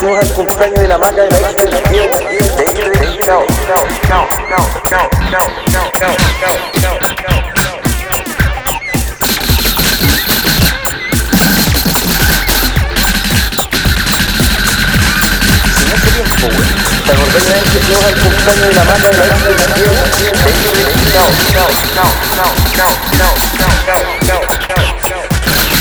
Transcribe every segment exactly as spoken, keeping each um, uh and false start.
fuimos al cumpleaños de la maca de la ex del Diego. De hecho, de hecho, no, no, no, no, no, no, no, no, no, no, no. ¿Te acordás de la vez que fuimos al cumpleaños de la maca de la ex del Diego? De hecho, de hecho, no, no, no, no, no, no, no, no, no, no.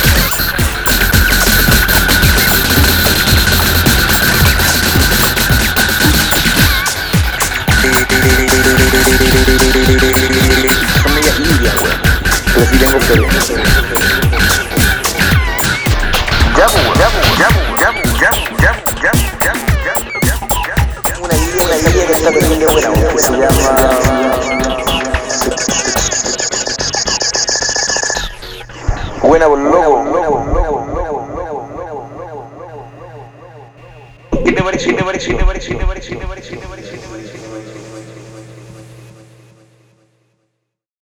Son media india, weón. Pero sí tengo experiencia. Ya, pues, ya, pues, ya, pues, ya, pues, ya, pues, ya, pues, ya, pues, ya, pues, ya, pues, ya, pues, ya, pues. Una india, una india que está terrible buena, weón, que se llama... Buena por loco. ¿Qué te parece? ¿Qué te parece? ¿Qué te parece? ¿Qué te parece? ¿Qué te parece? ¿Qué te parece?